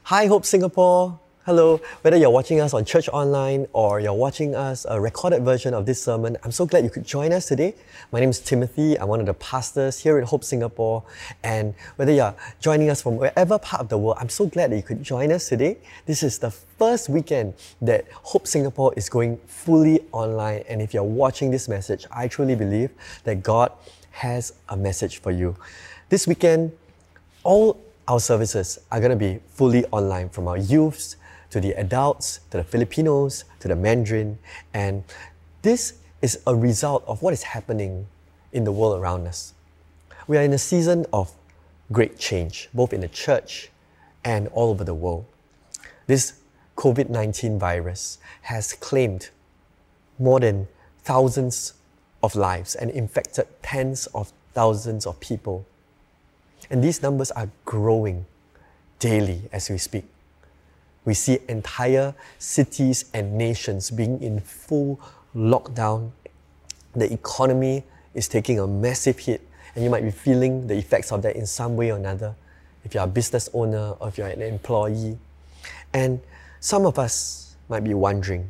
Hi, Hope Singapore. Hello. Whether you're watching us on Church Online or you're watching us a recorded version of this sermon, I'm so glad you could join us today. My name is Timothy. I'm one of the pastors here at Hope Singapore. And whether you're joining us from wherever part of the world, I'm so glad that you could join us today. This is the first weekend that Hope Singapore is going fully online. And if you're watching this message, I truly believe that God has a message for you. This weekend, all our services are going to be fully online, from our youths to the adults, to the Filipinos, to the Mandarin. And this is a result of what is happening in the world around us. We are in a season of great change, both in the church and all over the world. This COVID-19 virus has claimed more than thousands of lives and infected tens of thousands of people. And these numbers are growing daily as we speak. We see entire cities and nations being in full lockdown. The economy is taking a massive hit, and you might be feeling the effects of that in some way or another, if you're a business owner or if you're an employee. And some of us might be wondering,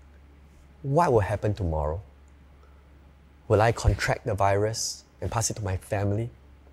what will happen tomorrow? Will I contract the virus and pass it to my family?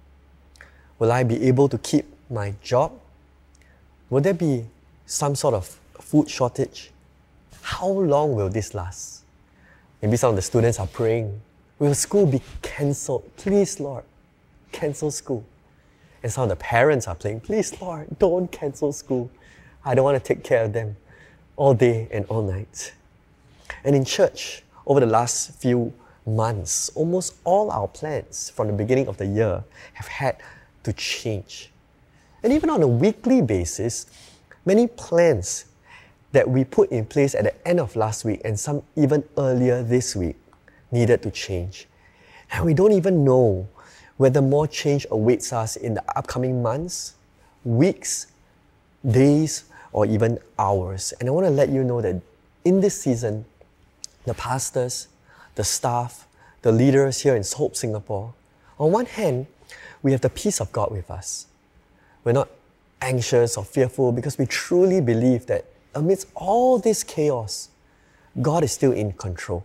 Will I be able to keep my job? Will there be some sort of food shortage? How long will this last? Maybe some of the students are praying, will school be cancelled? Please, Lord, cancel school. And some of the parents are praying, please, Lord, don't cancel school. I don't want to take care of them all day and all night. And in church, over the last few months, almost all our plans from the beginning of the year have had to change. And even on a weekly basis, many plans that we put in place at the end of last week and some even earlier this week needed to change. And we don't even know whether more change awaits us in the upcoming months, weeks, days, or even hours. And I want to let you know that in this season, the pastors, the staff, the leaders here in Hope Singapore, on one hand, we have the peace of God with us. We're not anxious or fearful because we truly believe that amidst all this chaos, God is still in control.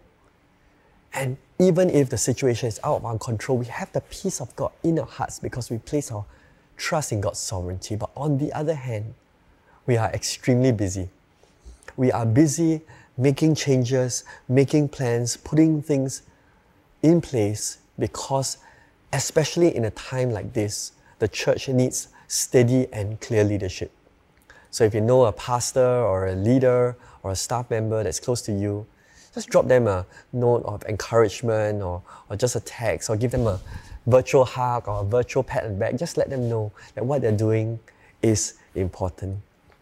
And even if the situation is out of our control, we have the peace of God in our hearts because we place our trust in God's sovereignty. But on the other hand, we are extremely busy. We are busy making changes, making plans, putting things in place because especially in a time like this, the church needs steady and clear leadership. So if you know a pastor or a leader or a staff member that's close to you, just drop them a note of encouragement or just a text, or give them a virtual hug or a virtual pat and back. Just let them know that what they're doing is important.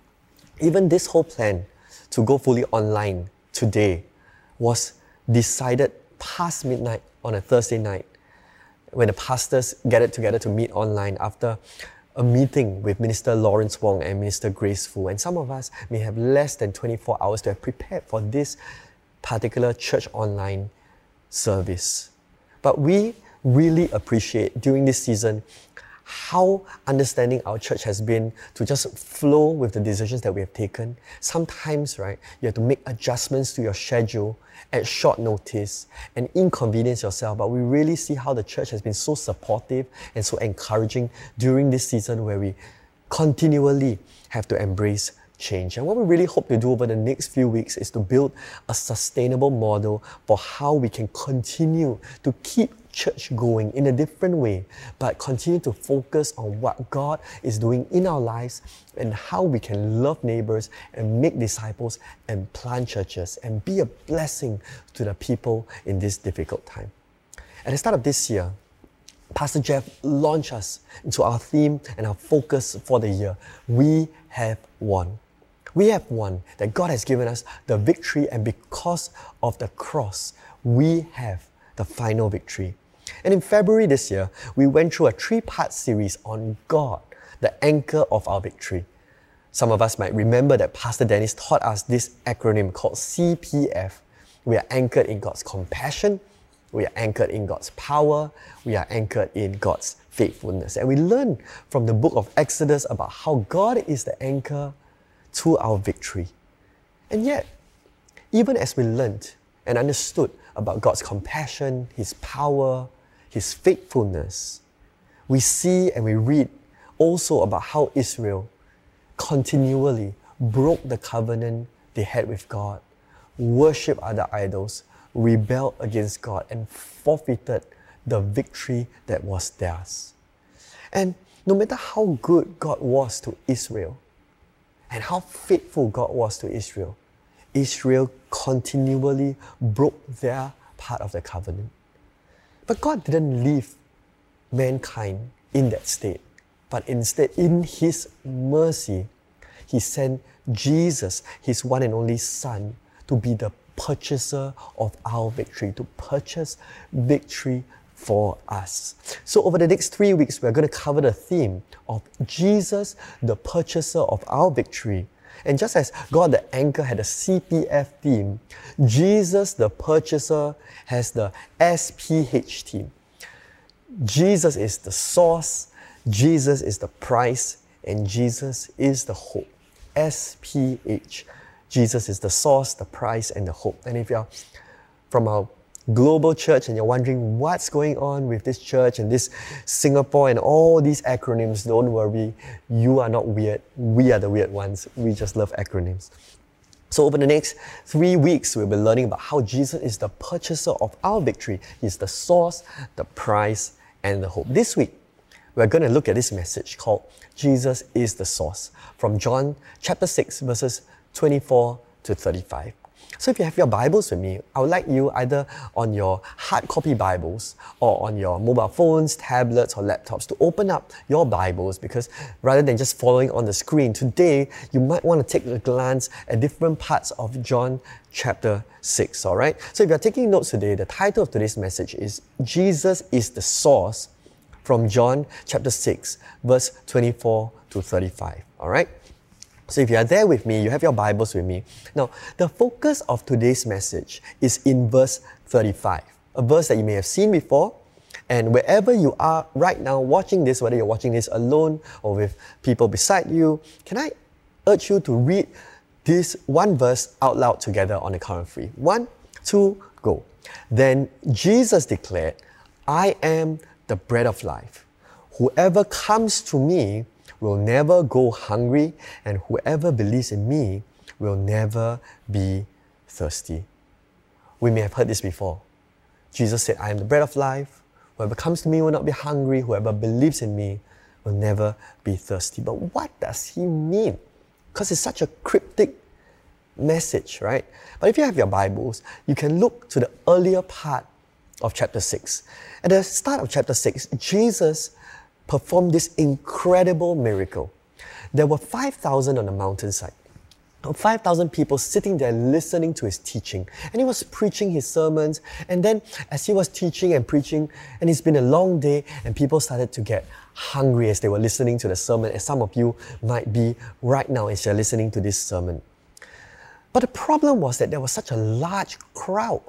Even this whole plan to go fully online today was decided past midnight on a Thursday night, when the pastors gathered together to meet online after a meeting with Minister Lawrence Wong and Minister Grace Fu. And some of us may have less than 24 hours to have prepared for this particular church online service. But we really appreciate during this season how understanding our church has been to just flow with the decisions that we have taken. Sometimes, right, you have to make adjustments to your schedule at short notice and inconvenience yourself. But we really see how the church has been so supportive and so encouraging during this season where we continually have to embrace change. And what we really hope to do over the next few weeks is to build a sustainable model for how we can continue to keep church going in a different way, but continue to focus on what God is doing in our lives and how we can love neighbors and make disciples and plant churches and be a blessing to the people in this difficult time. At the start of this year, Pastor Jeff launched us into our theme and our focus for the year. We have won. We have won, that God has given us the victory, and because of the cross, we have the final victory. And in February this year, we went through a 3-part series on God, the anchor of our victory. Some of us might remember that Pastor Dennis taught us this acronym called CPF. We are anchored in God's compassion, we are anchored in God's power, we are anchored in God's faithfulness. And we learn from the book of Exodus about how God is the anchor to our victory. And yet, even as we learned and understood about God's compassion, His power, His faithfulness, we see and we read also about how Israel continually broke the covenant they had with God, worshipped other idols, rebelled against God, and forfeited the victory that was theirs. And no matter how good God was to Israel and how faithful God was to Israel, Israel continually broke their part of the covenant. But God didn't leave mankind in that state, but instead, in His mercy, He sent Jesus, His one and only Son, to be the purchaser of our victory, to purchase victory for us. So over the next 3 weeks, we're going to cover the theme of Jesus, the purchaser of our victory. And just as God the Anchor had a CPF theme, Jesus the purchaser has the SPH theme. Jesus is the source, Jesus is the price, and Jesus is the hope. SPH. Jesus is the source, the price, and the hope. And if you're from our global church and you're wondering what's going on with this church and this Singapore and all these acronyms, don't worry, you are not weird. We are the weird ones. We just love acronyms. So over the next 3 weeks, we'll be learning about how Jesus is the purchaser of our victory. He's the source, the price, and the hope. This week, we're going to look at this message called Jesus is the Source from John chapter 6, verses 24 to 35. So if you have your Bibles with me, I would like you either on your hard copy Bibles or on your mobile phones, tablets or laptops to open up your Bibles, because rather than just following on the screen, today you might want to take a glance at different parts of John chapter 6, alright? So if you're taking notes today, the title of today's message is Jesus is the Source from John chapter 6, verse 24 to 35, alright? So if you are there with me, you have your Bibles with me. Now, the focus of today's message is in verse 35, a verse that you may have seen before. And wherever you are right now watching this, whether you're watching this alone or with people beside you, can I urge you to read this one verse out loud together on the count of 3. 1, 2, go. Then Jesus declared, I am the bread of life. Whoever comes to me will never go hungry, and whoever believes in me will never be thirsty. We may have heard this before. Jesus said, I am the bread of life. Whoever comes to me will not be hungry. Whoever believes in me will never be thirsty. But what does He mean? Because it's such a cryptic message, right? But if you have your Bibles, you can look to the earlier part of chapter 6. At the start of chapter 6, Jesus performed this incredible miracle. There were 5,000 on the mountainside. 5,000 people sitting there listening to His teaching. And He was preaching His sermons. And then as He was teaching and preaching, and it's been a long day, and people started to get hungry as they were listening to the sermon, as some of you might be right now as you're listening to this sermon. But the problem was that there was such a large crowd,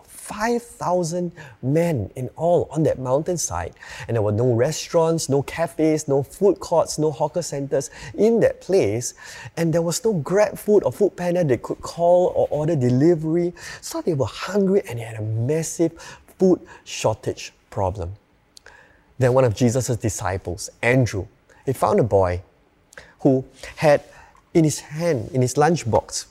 5,000 men in all on that mountainside. And there were no restaurants, no cafes, no food courts, no hawker centers in that place. And there was no Grab food or Food Panda they could call or order delivery. So they were hungry and they had a massive food shortage problem. Then one of Jesus' disciples, Andrew, he found a boy who had in his hand, in his lunchbox,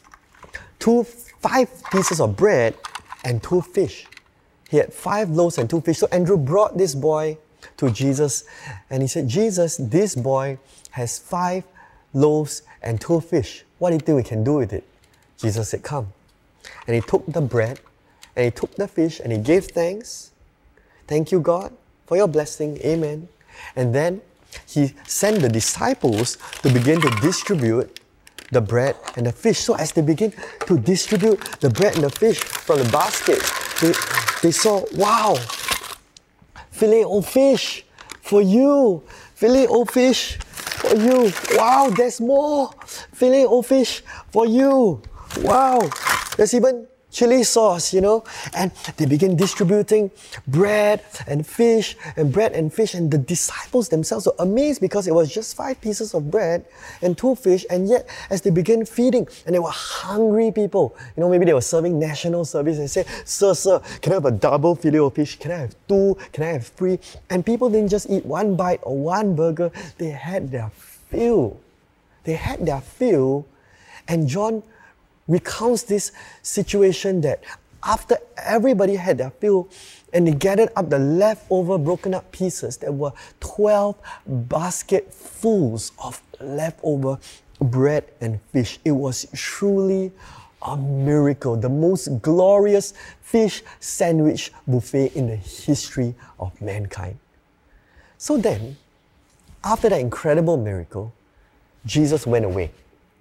5 pieces of bread and 2 fish. He had 5 loaves and 2 fish. So Andrew brought this boy to Jesus and he said, Jesus, this boy has 5 loaves and 2 fish. What do you think we can do with it? Jesus said, come. And he took the bread and he took the fish and he gave thanks. Thank you, God, for your blessing. Amen. And then he sent the disciples to begin to distribute the bread and the fish. So as they begin to distribute the bread and the fish from the basket, they saw, wow, filet o fish for you, filet o fish for you. Wow, there's more, filet o fish for you. Wow, there's even chili sauce, and they began distributing bread and fish, and the disciples themselves were amazed because it was just 5 pieces of bread and 2 fish, and yet as they began feeding, and they were hungry people, maybe they were serving national service, and say, sir, can I have a double filet of fish? Can I have 2? Can I have 3? And people didn't just eat 1 bite or 1 burger, they had their fill. And John recounts this situation that after everybody had their fill and they gathered up the leftover broken up pieces, there were 12 basketfuls of leftover bread and fish. It was truly a miracle, the most glorious fish sandwich buffet in the history of mankind. So then, after that incredible miracle, Jesus went away.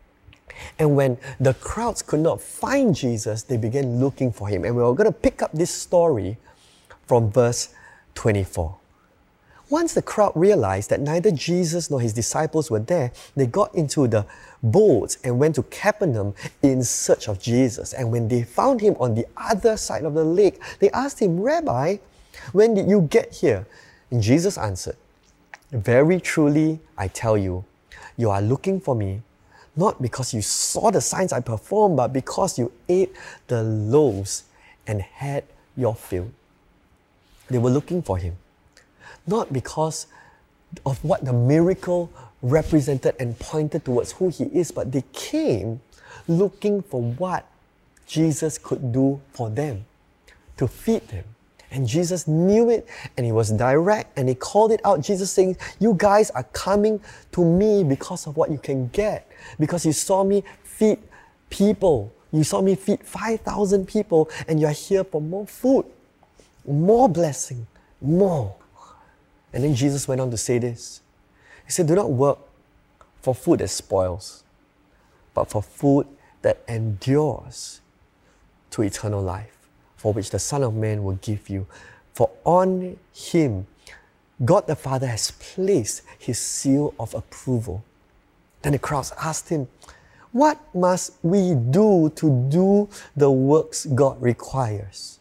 And when the crowds could not find Jesus, they began looking for him. And we're going to pick up this story from verse 24. Once the crowd realized that neither Jesus nor his disciples were there, they got into the boats and went to Capernaum in search of Jesus. And when they found him on the other side of the lake, they asked him, Rabbi, when did you get here? And Jesus answered, Very truly, I tell you, you are looking for me, not because you saw the signs I performed, but because you ate the loaves and had your fill. They were looking for him, not because of what the miracle represented and pointed towards who he is, but they came looking for what Jesus could do for them, to feed them. And Jesus knew it, and he was direct, and he called it out. Jesus saying, you guys are coming to me because of what you can get, because you saw me feed people. You saw me feed 5,000 people, and you're here for more food, more blessing, more. And then Jesus went on to say this. He said, do not work for food that spoils, but for food that endures to eternal life, for which the Son of Man will give you. For on him, God the Father has placed his seal of approval. Then the crowds asked him, what must we do to do the works God requires?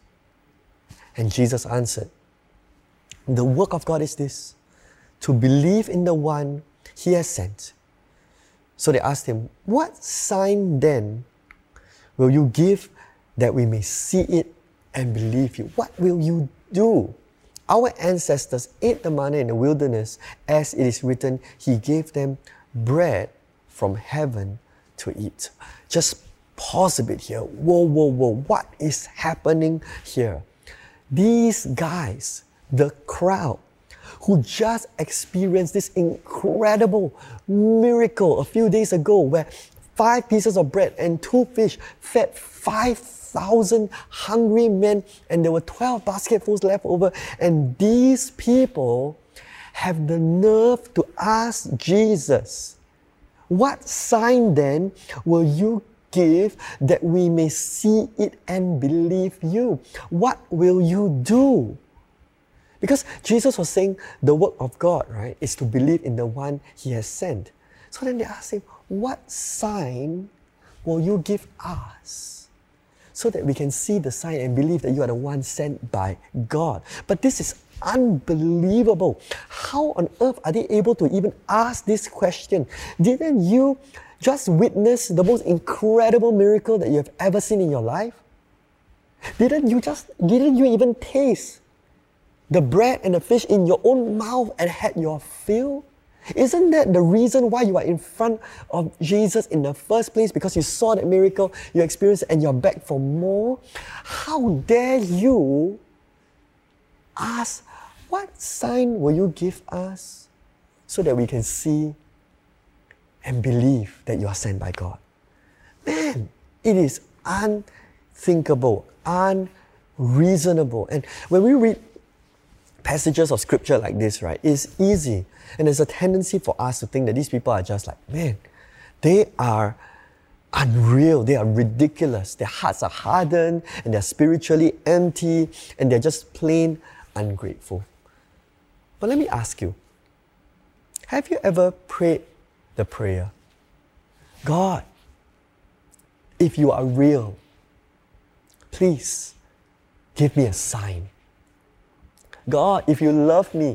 And Jesus answered, the work of God is this, to believe in the one he has sent. So they asked him, what sign then will you give that we may see it and believe you? What will you do? Our ancestors ate the manna in the wilderness, as it is written, he gave them bread from heaven to eat. Just pause a bit here. Whoa. What is happening here? These guys, the crowd, who just experienced this incredible miracle a few days ago, where 5 pieces of bread and 2 fish fed 5,000 hungry men, and there were 12 basketfuls left over. And these people have the nerve to ask Jesus, what sign then will you give that we may see it and believe you? What will you do? Because Jesus was saying the work of God, right, is to believe in the one he has sent. So then they asked him, what sign will you give us so that we can see the sign and believe that you are the one sent by God? But this is unbelievable. How on earth are they able to even ask this question? Didn't you just witness the most incredible miracle that you have ever seen in your life? Didn't you even taste the bread and the fish in your own mouth and had your fill? Isn't that the reason why you are in front of Jesus in the first place? Because you saw that miracle, you experienced it, and you're back for more? How dare you ask, what sign will you give us so that we can see and believe that you are sent by God? Man, it is unthinkable, unreasonable. And when we read passages of scripture like this, right, it's easy. And there's a tendency for us to think that these people are just like, man, they are unreal, they are ridiculous. Their hearts are hardened and they're spiritually empty and they're just plain ungrateful. But let me ask you, have you ever prayed the prayer, God, if you are real, please give me a sign. God, if you love me,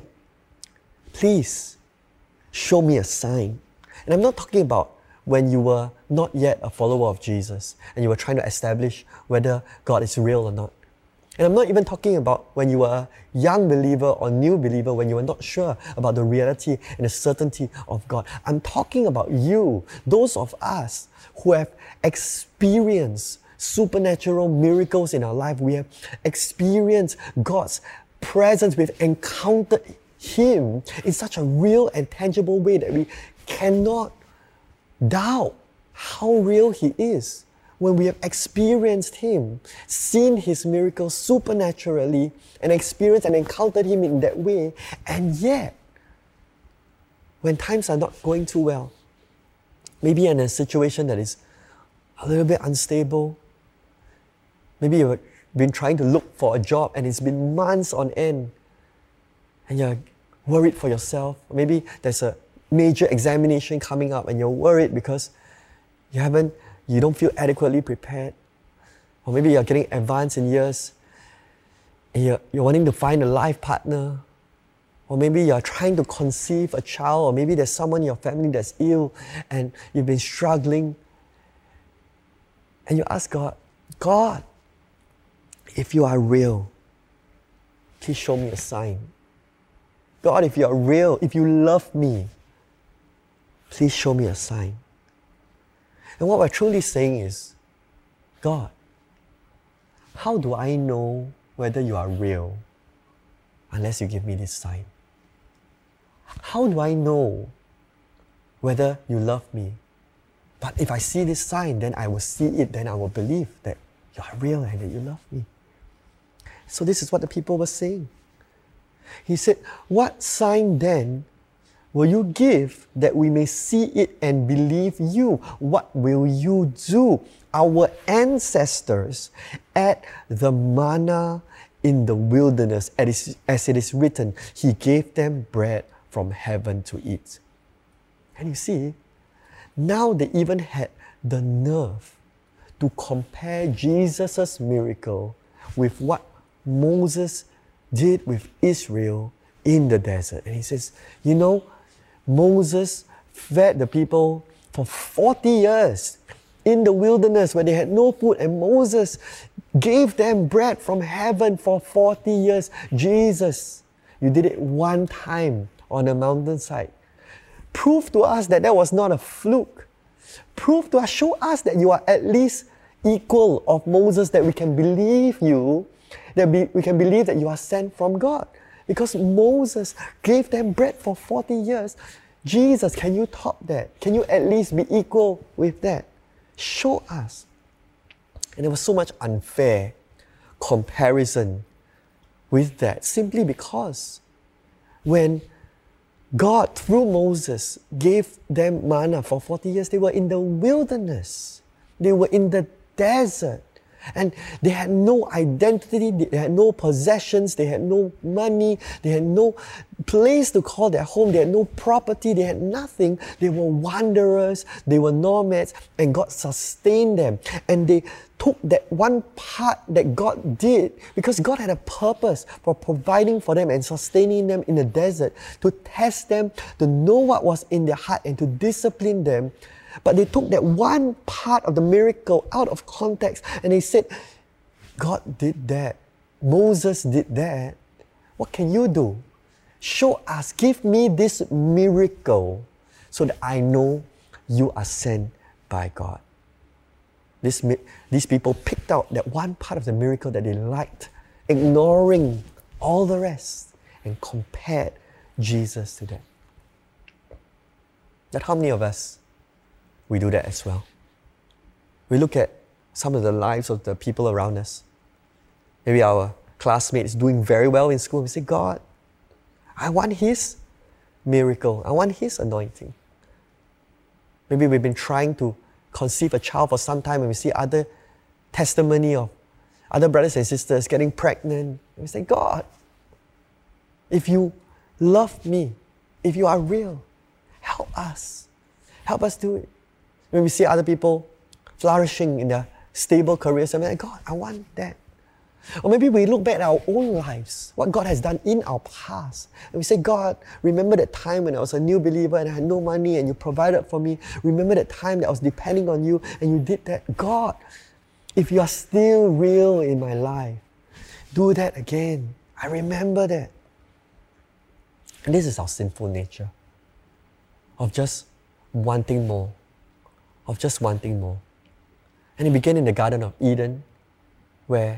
please show me a sign. And I'm not talking about when you were not yet a follower of Jesus and you were trying to establish whether God is real or not. And I'm not even talking about when you were a young believer or new believer, when you were not sure about the reality and the certainty of God. I'm talking about you, those of us who have experienced supernatural miracles in our life. We have experienced God's presence. We've encountered Him in such a real and tangible way that we cannot doubt how real He is. When we have experienced Him, seen His miracles supernaturally, and experienced and encountered Him in that way, and yet, when times are not going too well, maybe in a situation that is a little bit unstable, maybe you've been trying to look for a job and it's been months on end, and you're worried for yourself. Maybe there's a major examination coming up and you're worried because you don't feel adequately prepared. Or maybe you're getting advanced in years and you're wanting to find a life partner. Or maybe you're trying to conceive a child, or maybe there's someone in your family that's ill and you've been struggling. And you ask God, God, if you are real, please show me a sign. God, if you are real, if you love me, please show me a sign. And what we're truly saying is, God, how do I know whether you are real unless you give me this sign? How do I know whether you love me? But if I see this sign, then I will see it, then I will believe that you are real and that you love me. So this is what the people were saying. He said, what sign then will you give that we may see it and believe you? What will you do? Our ancestors ate the manna in the wilderness, as it is written, He gave them bread from heaven to eat. And you see, now they even had the nerve to compare Jesus' miracle with what Moses did with Israel in the desert. And he says, you know, Moses fed the people for 40 years in the wilderness where they had no food, and Moses gave them bread from heaven for 40 years. Jesus, you did it one time on a mountainside. Prove to us that that was not a fluke. Prove to us, show us that you are at least equal of Moses, that we can believe you, that we can believe that you are sent from God. Because Moses gave them bread for 40 years. Jesus, can you top that? Can you at least be equal with that? Show us. And there was so much unfair comparison with that, simply because when God, through Moses, gave them manna for 40 years, they were in the wilderness. They were in the desert. And they had no identity, they had no possessions, they had no money, they had no place to call their home, they had no property, they had nothing. They were wanderers, they were nomads, and God sustained them. And they took that one part that God did, because God had a purpose for providing for them and sustaining them in the desert, to test them, to know what was in their heart and to discipline them. But they took that one part of the miracle out of context and they said, God did that. Moses did that. What can you do? Show us, give me this miracle so that I know you are sent by God. These people picked out that one part of the miracle that they liked, ignoring all the rest, and compared Jesus to that. But how many of us, we do that as well? We look at some of the lives of the people around us. Maybe our classmate is doing very well in school. We say, God, I want His miracle. I want His anointing. Maybe we've been trying to conceive a child for some time and we see other testimony of other brothers and sisters getting pregnant. And we say, God, if you love me, if you are real, help us. Help us do it. When we see other people flourishing in their stable careers, and we're like, God, I want that. Or maybe we look back at our own lives, what God has done in our past. And we say, God, remember that time when I was a new believer and I had no money and you provided for me. Remember that time that I was depending on you and you did that. God, if you are still real in my life, do that again. I remember that. And this is our sinful nature of just wanting more, of just wanting more. And it began in the Garden of Eden, where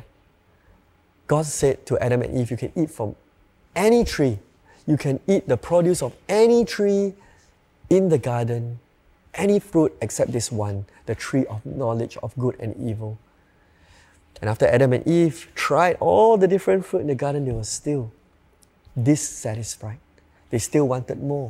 God said to Adam and Eve, you can eat from any tree. You can eat the produce of any tree in the garden, any fruit except this one, the tree of knowledge of good and evil. And after Adam and Eve tried all the different fruit in the garden, they were still dissatisfied. They still wanted more.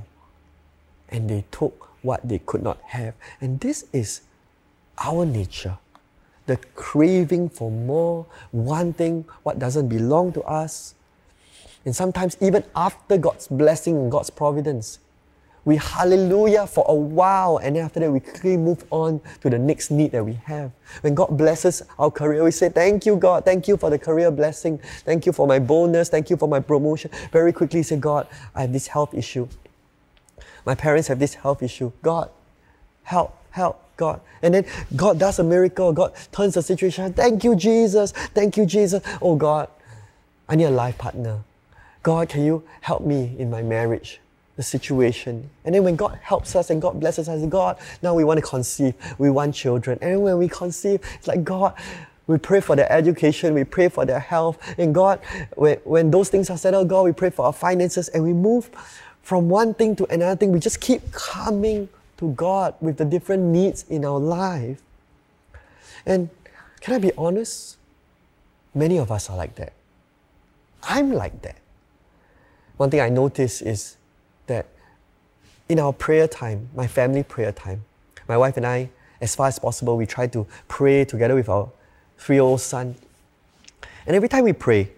And they took what they could not have. And this is our nature. The craving for more, wanting what doesn't belong to us. And sometimes even after God's blessing and God's providence, we hallelujah for a while, and then after that we quickly move on to the next need that we have. When God blesses our career, we say, thank you, God, thank you for the career blessing, thank you for my bonus, thank you for my promotion. Very quickly say, God, I have this health issue. My parents have this health issue. God, help, God. And then God does a miracle. God turns the situation. Thank you, Jesus. Thank you, Jesus. Oh, God, I need a life partner. God, can you help me in my marriage, the situation? And then when God helps us and God blesses us, God, now we want to conceive. We want children. And when we conceive, it's like, God, we pray for their education. We pray for their health. And God, when those things are settled, God, we pray for our finances. And we move from one thing to another thing. We just keep coming to God with the different needs in our life. And can I be honest? Many of us are like that. I'm like that. One thing I notice is that in our prayer time, my family prayer time, my wife and I, as far as possible, we try to pray together with our 3-year-old son. And every time we pray,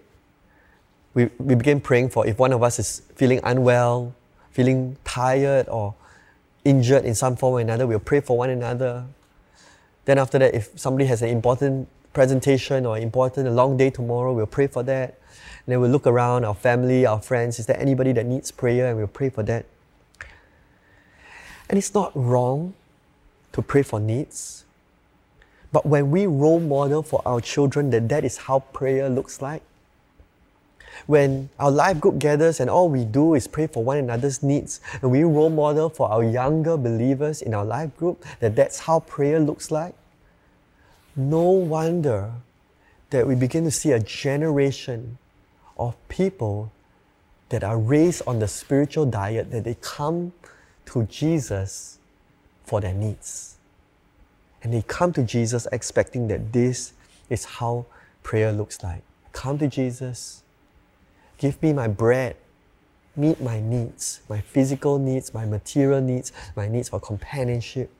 we begin praying for if one of us is feeling unwell, feeling tired or injured in some form or another, we'll pray for one another. Then after that, if somebody has an important presentation or a long day tomorrow, we'll pray for that. And then we'll look around, our family, our friends, is there anybody that needs prayer? And we'll pray for that. And it's not wrong to pray for needs. But when we role model for our children that is how prayer looks like, when our life group gathers and all we do is pray for one another's needs, and we role model for our younger believers in our life group that that's how prayer looks like, no wonder that we begin to see a generation of people that are raised on the spiritual diet, that they come to Jesus for their needs. And they come to Jesus expecting that this is how prayer looks like. Come to Jesus, give me my bread, meet my needs, my physical needs, my material needs, my needs for companionship.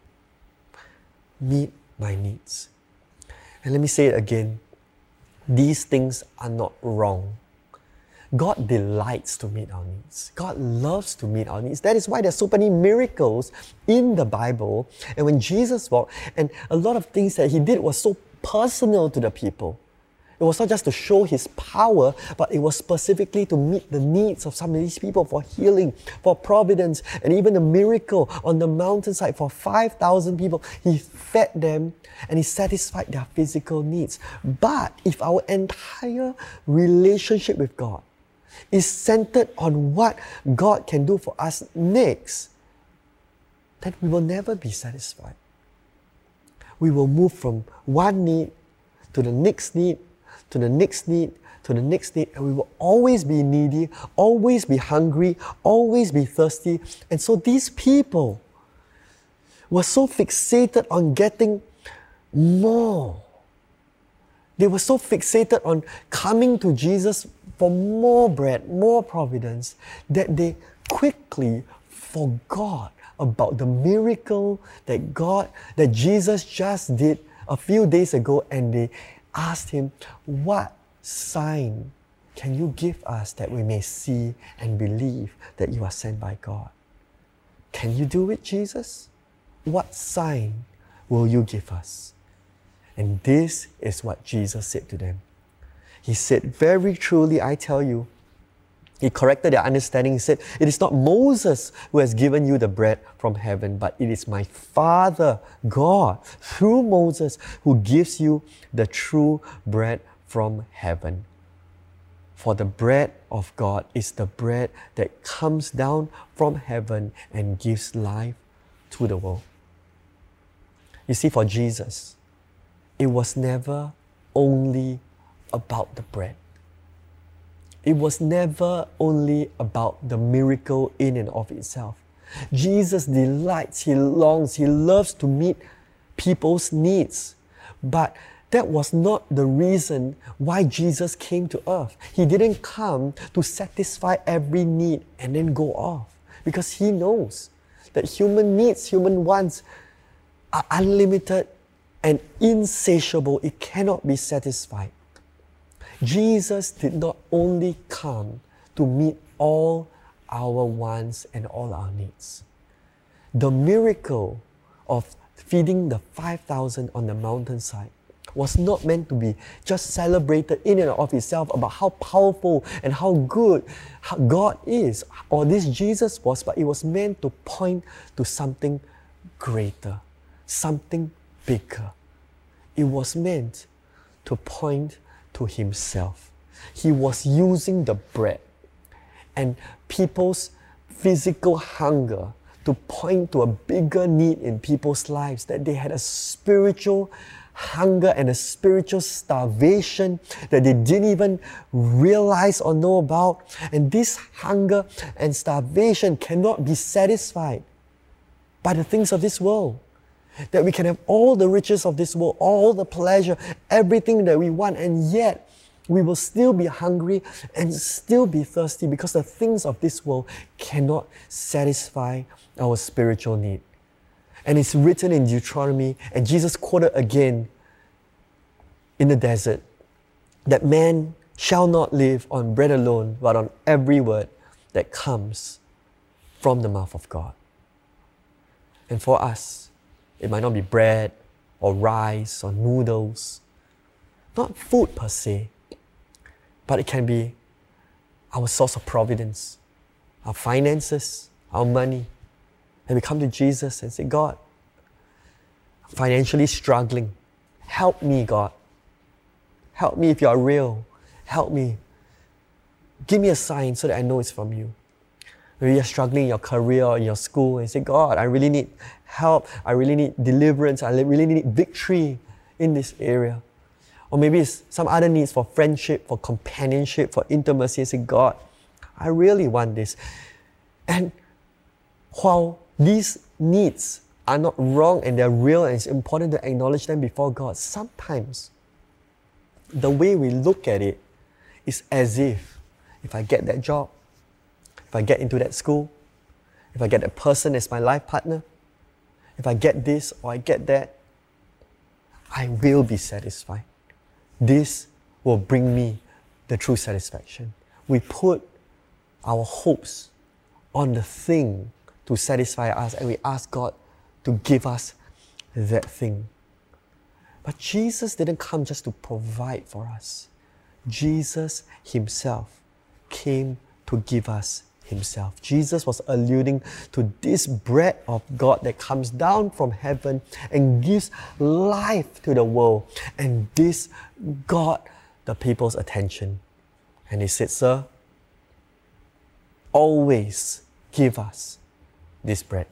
Meet my needs. And let me say it again, these things are not wrong. God delights to meet our needs. God loves to meet our needs. That is why there's so many miracles in the Bible. And when Jesus walked, and a lot of things that He did was so personal to the people. It was not just to show His power, but it was specifically to meet the needs of some of these people for healing, for providence, and even a miracle on the mountainside for 5,000 people. He fed them and He satisfied their physical needs. But if our entire relationship with God is centered on what God can do for us next, then we will never be satisfied. We will move from one need to the next need, to the next need, to the next need, and we will always be needy, always be hungry, always be thirsty. And so these people were so fixated on getting more. They were so fixated on coming to Jesus for more bread, more providence, that they quickly forgot about the miracle that Jesus just did a few days ago, and they asked Him, what sign can you give us that we may see and believe that you are sent by God? Can you do it, Jesus? What sign will you give us? And this is what Jesus said to them. He said, very truly, I tell you, he corrected their understanding. He said, it is not Moses who has given you the bread from heaven, but it is my Father, God, through Moses, who gives you the true bread from heaven. For the bread of God is the bread that comes down from heaven and gives life to the world. You see, for Jesus, it was never only about the bread. It was never only about the miracle in and of itself. Jesus delights, He longs, He loves to meet people's needs. But that was not the reason why Jesus came to earth. He didn't come to satisfy every need and then go off. Because He knows that human needs, human wants are unlimited and insatiable. It cannot be satisfied. Jesus did not only come to meet all our wants and all our needs. The miracle of feeding the 5,000 on the mountainside was not meant to be just celebrated in and of itself about how powerful and how good God is, or this Jesus was, but it was meant to point to something greater, something bigger. It was meant to point to Himself. He was using the bread and people's physical hunger to point to a bigger need in people's lives, that they had a spiritual hunger and a spiritual starvation that they didn't even realize or know about. And this hunger and starvation cannot be satisfied by the things of this world. That we can have all the riches of this world, all the pleasure, everything that we want, and yet we will still be hungry and still be thirsty because the things of this world cannot satisfy our spiritual need. And it's written in Deuteronomy, and Jesus quoted again in the desert, that man shall not live on bread alone, but on every word that comes from the mouth of God. And for us, it might not be bread or rice or noodles, not food per se, but it can be our source of providence, our finances, our money. And we come to Jesus and say, God, I'm financially struggling. Help me, God. Help me if you are real. Help me. Give me a sign so that I know it's from you. Maybe you're struggling in your career or in your school and say, God, I really need help. I really need deliverance. I really need victory in this area. Or maybe it's some other needs for friendship, for companionship, for intimacy. And say, God, I really want this. And while these needs are not wrong and they're real and it's important to acknowledge them before God, sometimes the way we look at it is as if I get that job, if I get into that school, if I get that person as my life partner, if I get this or I get that, I will be satisfied. This will bring me the true satisfaction. We put our hopes on the thing to satisfy us, and we ask God to give us that thing. But Jesus didn't come just to provide for us. Jesus Himself came to give us Himself. Jesus was alluding to this bread of God that comes down from heaven and gives life to the world. And this got the people's attention. And He said, Sir, always give us this bread.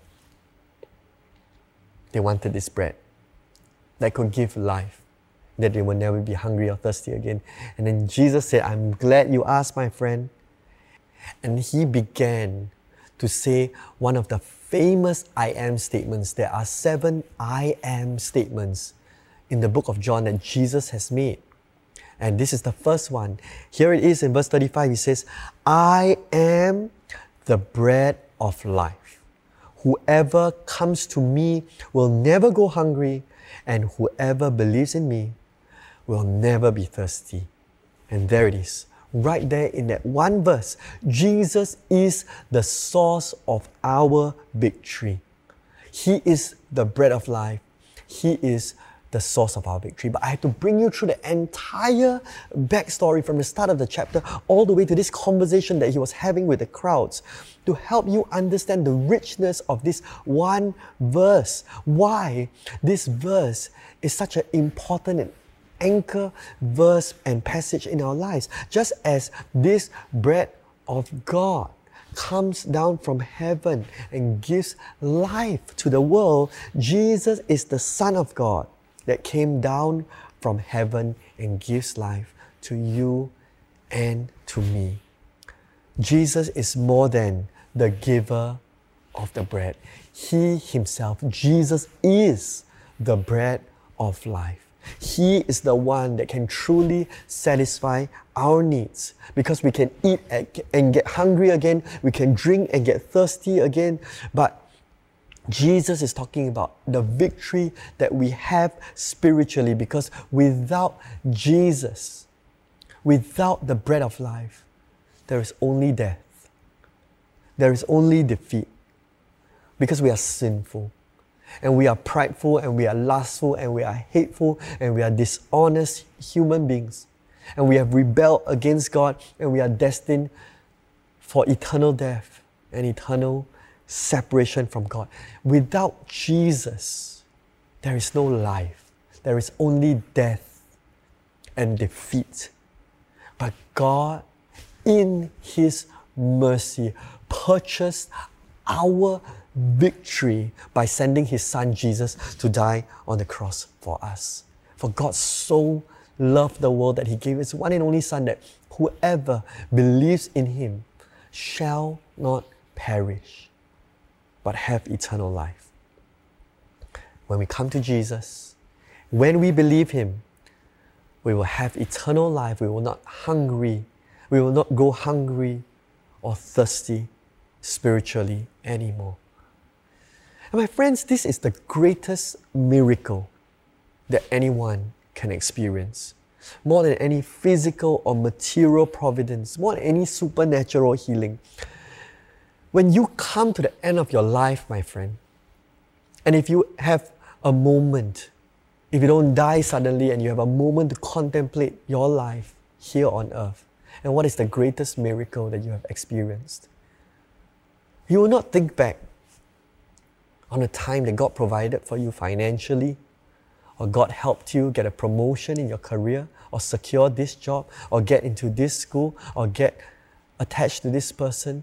They wanted this bread that could give life, that they will never be hungry or thirsty again. And then Jesus said, I'm glad you asked, my friend. And He began to say one of the famous I am statements. There are 7 I am statements in the book of John that Jesus has made. And this is the first one. Here it is in verse 35. He says, I am the bread of life. Whoever comes to me will never go hungry, and whoever believes in me will never be thirsty. And there it is. Right there in that one verse, Jesus is the source of our victory. He is the bread of life. He is the source of our victory. But I have to bring you through the entire backstory from the start of the chapter all the way to this conversation that he was having with the crowds to help you understand the richness of this one verse. Why this verse is such an important and anchor verse and passage in our lives. Just as this bread of God comes down from heaven and gives life to the world, Jesus is the Son of God that came down from heaven and gives life to you and to me. Jesus is more than the giver of the bread. He himself, Jesus, is the bread of life. He is the one that can truly satisfy our needs, because we can eat and get hungry again, we can drink and get thirsty again, but Jesus is talking about the victory that we have spiritually, because without Jesus, without the bread of life, there is only death. There is only defeat, because we are sinful. And we are prideful, and we are lustful, and we are hateful, and we are dishonest human beings. And we have rebelled against God, and we are destined for eternal death and eternal separation from God. Without Jesus, there is no life. There is only death and defeat. But God, in His mercy, purchased our victory by sending His Son Jesus to die on the cross for us. For God so loved the world that He gave His one and only Son, that whoever believes in Him shall not perish, but have eternal life. When we come to Jesus, when we believe Him, we will have eternal life. We will not go hungry or thirsty spiritually anymore. And my friends, this is the greatest miracle that anyone can experience. More than any physical or material providence, more than any supernatural healing. When you come to the end of your life, my friend, and if you have a moment, if you don't die suddenly and you have a moment to contemplate your life here on earth, and what is the greatest miracle that you have experienced, you will not think back on a time that God provided for you financially, or God helped you get a promotion in your career, or secure this job, or get into this school, or get attached to this person.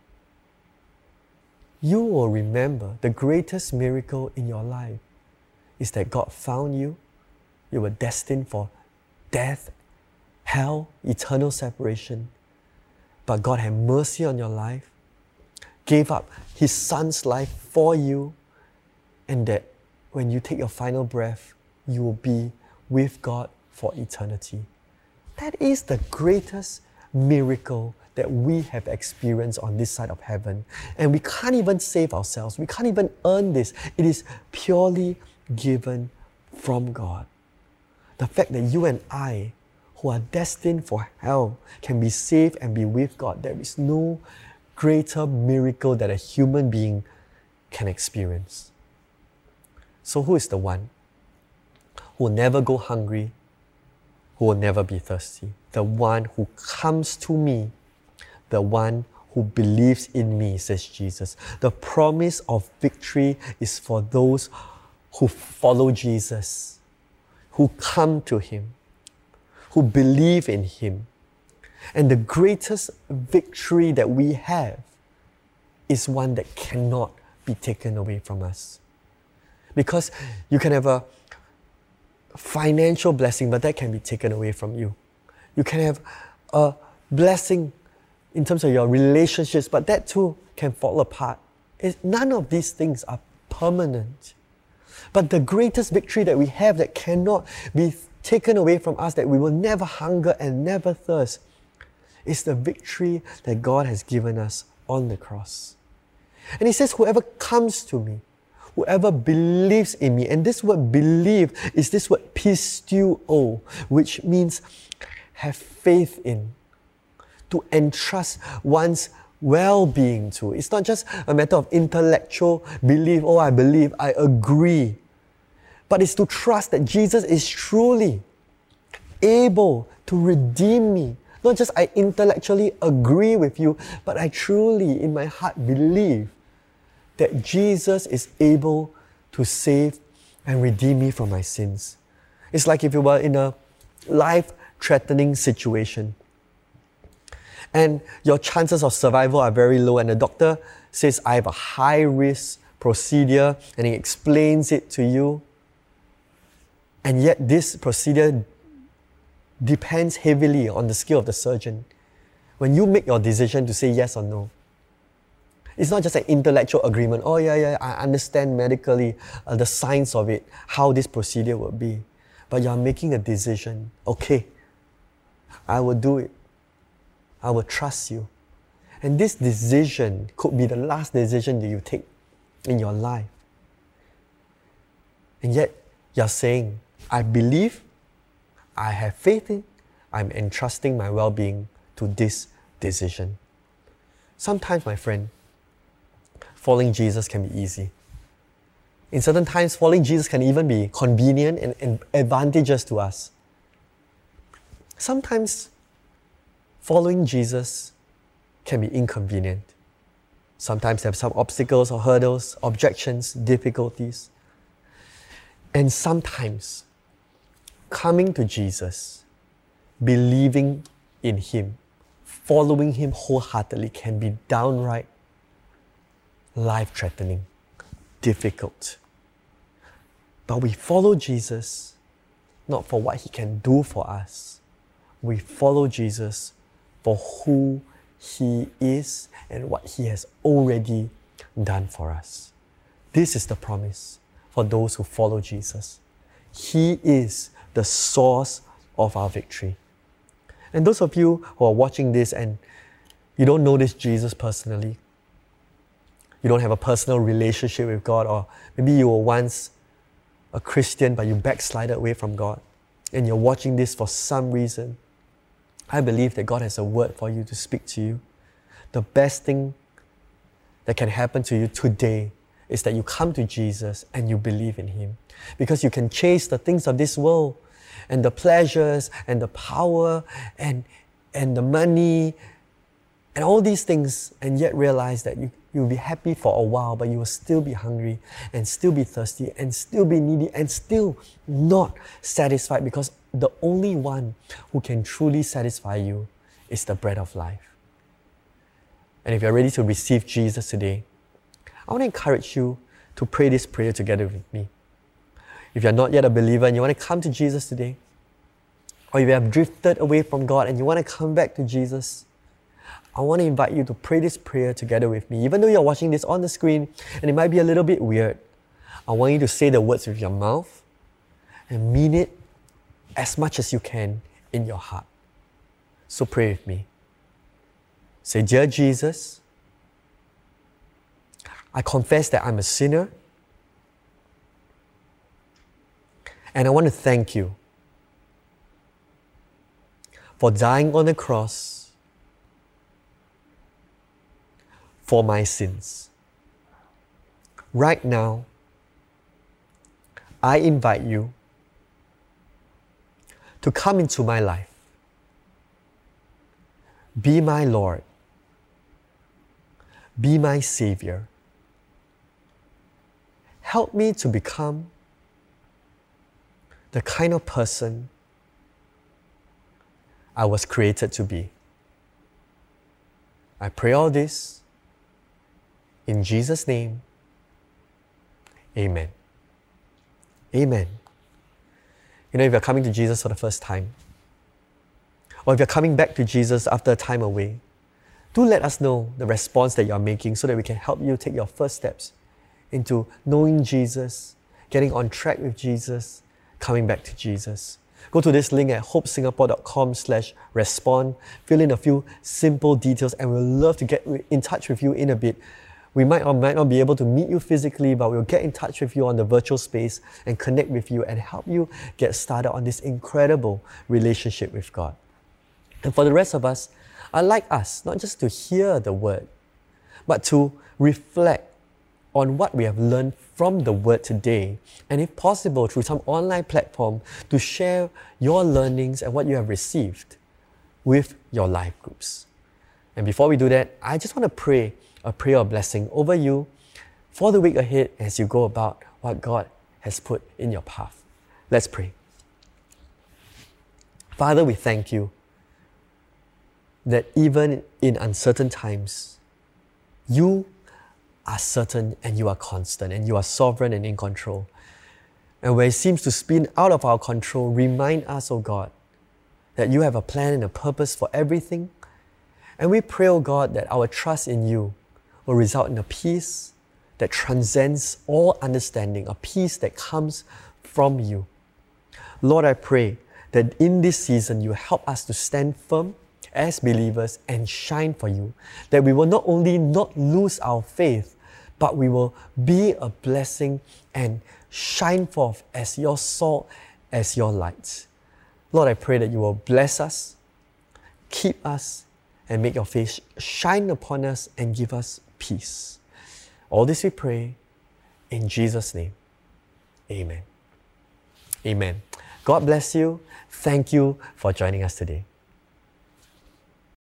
You will remember the greatest miracle in your life is that God found you. You were destined for death, hell, eternal separation. But God had mercy on your life, gave up His Son's life for you, and that when you take your final breath, you will be with God for eternity. That is the greatest miracle that we have experienced on this side of heaven. And we can't even save ourselves. We can't even earn this. It is purely given from God. The fact that you and I, who are destined for hell, can be saved and be with God, there is no greater miracle that a human being can experience. So who is the one who will never go hungry, who will never be thirsty? The one who comes to me, the one who believes in me, says Jesus. The promise of victory is for those who follow Jesus, who come to Him, who believe in Him. And the greatest victory that we have is one that cannot be taken away from us. Because you can have a financial blessing, but that can be taken away from you. You can have a blessing in terms of your relationships, but that too can fall apart. None of these things are permanent. But the greatest victory that we have that cannot be taken away from us, that we will never hunger and never thirst, is the victory that God has given us on the cross. And He says, whoever comes to me, whoever believes in me, and this word believe is this word pisteuo, which means have faith in, to entrust one's well-being to. It's not just a matter of intellectual belief, oh, I believe, I agree. but it's to trust that Jesus is truly able to redeem me. Not just I intellectually agree with you, but I truly in my heart believe that Jesus is able to save and redeem me from my sins. It's like if you were in a life-threatening situation and your chances of survival are very low, and the doctor says, I have a high-risk procedure, and he explains it to you. And yet this procedure depends heavily on the skill of the surgeon. When you make your decision to say yes or no, it's not just an intellectual agreement. Oh yeah, I understand medically the science of it, how this procedure would be. But you're making a decision. Okay, I will do it. I will trust you. And this decision could be the last decision that you take in your life. And yet, you're saying, I believe, I have faith in, I'm entrusting my well-being to this decision. Sometimes, my friend, following Jesus can be easy. In certain times, following Jesus can even be convenient and advantageous to us. Sometimes, following Jesus can be inconvenient. Sometimes there are some obstacles or hurdles, objections, difficulties. And sometimes, coming to Jesus, believing in Him, following Him wholeheartedly can be downright life-threatening, difficult. But we follow Jesus not for what He can do for us. We follow Jesus for who He is and what He has already done for us. This is the promise for those who follow Jesus. He is the source of our victory. And those of you who are watching this and you don't know this Jesus personally, you don't have a personal relationship with God, or maybe you were once a Christian but you backslided away from God, and you're watching this for some reason, I believe that God has a word for you to speak to you. The best thing that can happen to you today is that you come to Jesus and you believe in Him. Because you can chase the things of this world and the pleasures and the power and the money and all these things, and yet realize that you'll be happy for a while, but you will still be hungry and still be thirsty and still be needy and still not satisfied, because the only one who can truly satisfy you is the bread of life. And if you're ready to receive Jesus today, I want to encourage you to pray this prayer together with me. If you're not yet a believer and you want to come to Jesus today, or if you have drifted away from God and you want to come back to Jesus, I want to invite you to pray this prayer together with me. Even though you're watching this on the screen and it might be a little bit weird, I want you to say the words with your mouth and mean it as much as you can in your heart. So pray with me. Say, Dear Jesus, I confess that I'm a sinner, and I want to thank you for dying on the cross for my sins. Right now, I invite you to come into my life. Be my Lord. Be my Savior. Help me to become the kind of person I was created to be. I pray all this in Jesus' name. Amen. Amen. You know, if you're coming to Jesus for the first time, or if you're coming back to Jesus after a time away, do let us know the response that you're making so that we can help you take your first steps into knowing Jesus, getting on track with Jesus, coming back to Jesus. Go to this link at hopesingapore.com/respond, fill in a few simple details, and we'll love to get in touch with you in a bit. We might or might not be able to meet you physically, but we'll get in touch with you on the virtual space and connect with you and help you get started on this incredible relationship with God. And for the rest of us, I'd like us not just to hear the word, but to reflect on what we have learned from the Word today, and if possible, through some online platform, to share your learnings and what you have received with your life groups. And before we do that, I just want to pray a prayer of blessing over you for the week ahead as you go about what God has put in your path. Let's pray. Father, we thank you that even in uncertain times, you are certain and you are constant and you are sovereign and in control. And where it seems to spin out of our control, remind us, oh God, that you have a plan and a purpose for everything. And we pray, oh God, that our trust in you will result in a peace that transcends all understanding, a peace that comes from you. Lord, I pray that in this season you help us to stand firm as believers and shine for you, that we will not only not lose our faith, but we will be a blessing and shine forth as your salt, as your light. Lord, I pray that you will bless us, keep us, and make your face shine upon us and give us peace. All this we pray in Jesus' name. Amen. Amen. God bless you. Thank you for joining us today.